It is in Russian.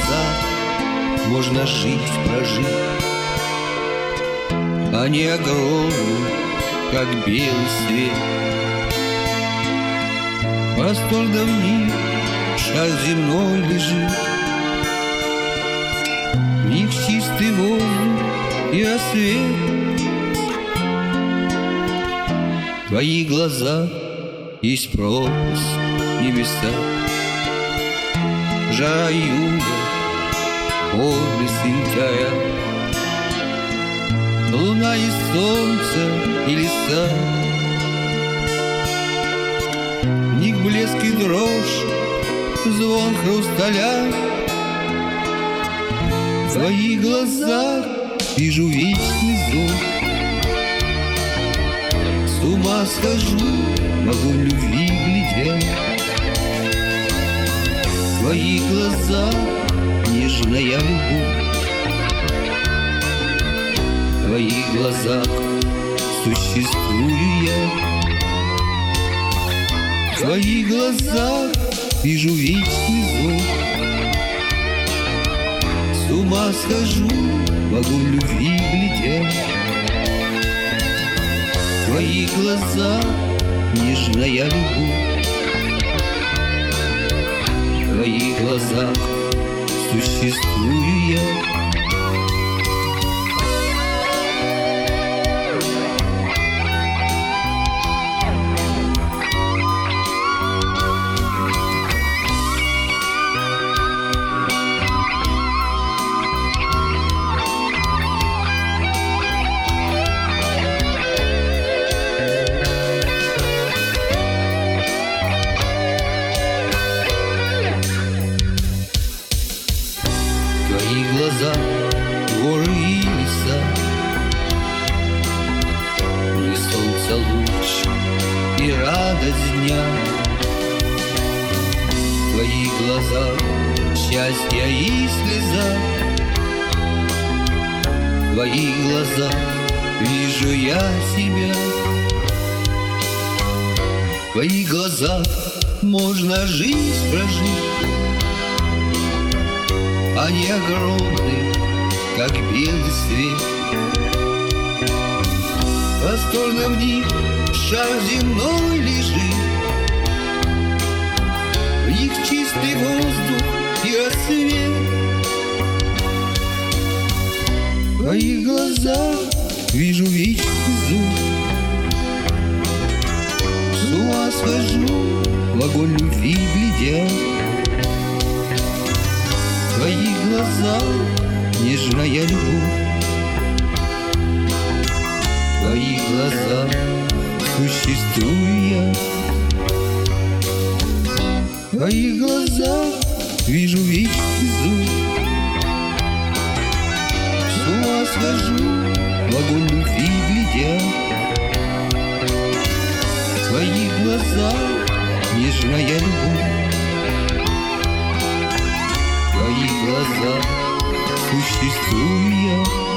глазах можно жить, прожить. Они огромны, как белый свет. Просторно в них шар земной лежит. В них чистый воздух и рассвет. Твои глаза есть пропасть небеса. Жара июля, отблеск янтаря, луна и солнце и леса. В них блеск и дрожь, звон хрусталя. В твоих глазах вижу вечный зов. С ума схожу, могу в любви глядя. В твоих глазах нежная любовь. В твоих глазах существую я. В твоих глазах вижу вечный зов. С ума схожу, могу в любви глядя. В твоих глазах нежная любовь. В твоих глазах существую я. Горы и леса, и солнце луч, и радость дня. В твоих глазах счастье и слеза. В твоих глазах вижу я себя. В твоих глазах можно жизнь прожить. Они огромны, как белый свет. Просторно в них шар земной лежит. В них чистый воздух и рассвет. В твоих глазах вижу вечный зов. С ума схожу, в огонь любви глядя. В твоих глазах нежная любовь. В твоих глазах существую я. В твоих глазах вижу вечный зов. С ума схожу, в огонь любви глядя. В твоих глазах нежная любовь. В твоих глазах существую я.